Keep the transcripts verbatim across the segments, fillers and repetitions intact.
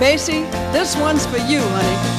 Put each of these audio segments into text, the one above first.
Basie, this one's for you, honey.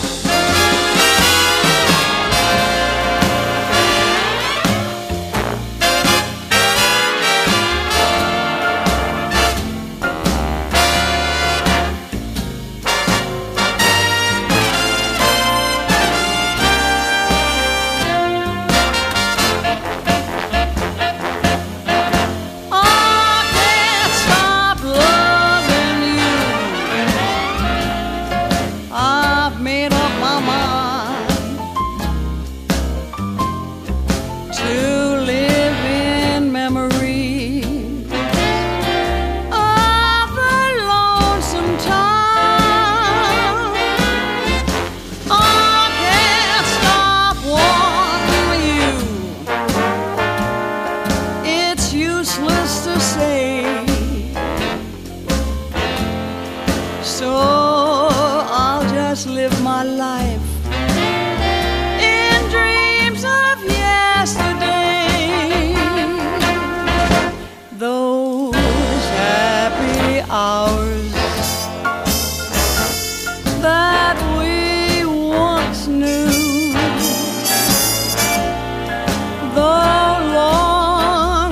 So I'll just live my life in dreams of yesterday. Those happy hours that we once knew, though long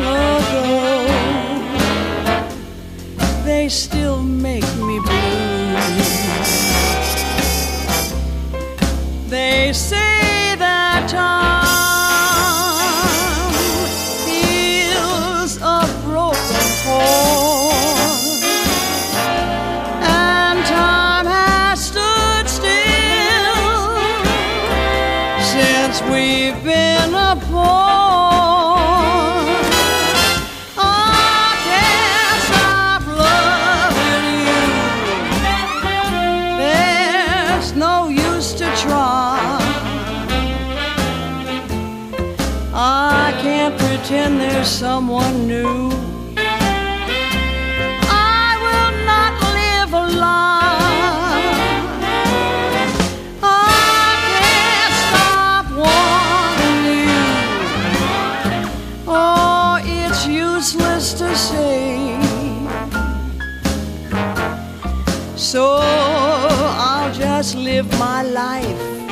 ago, they still make me blue. They say that time heals a broken heart, and time has stood still since we've been apart. I can't stop loving you. There's no use to try. I can't pretend there's someone new. I will not live a lie. I can't stop wanting you. Oh, it's useless to say. So I'll just live my life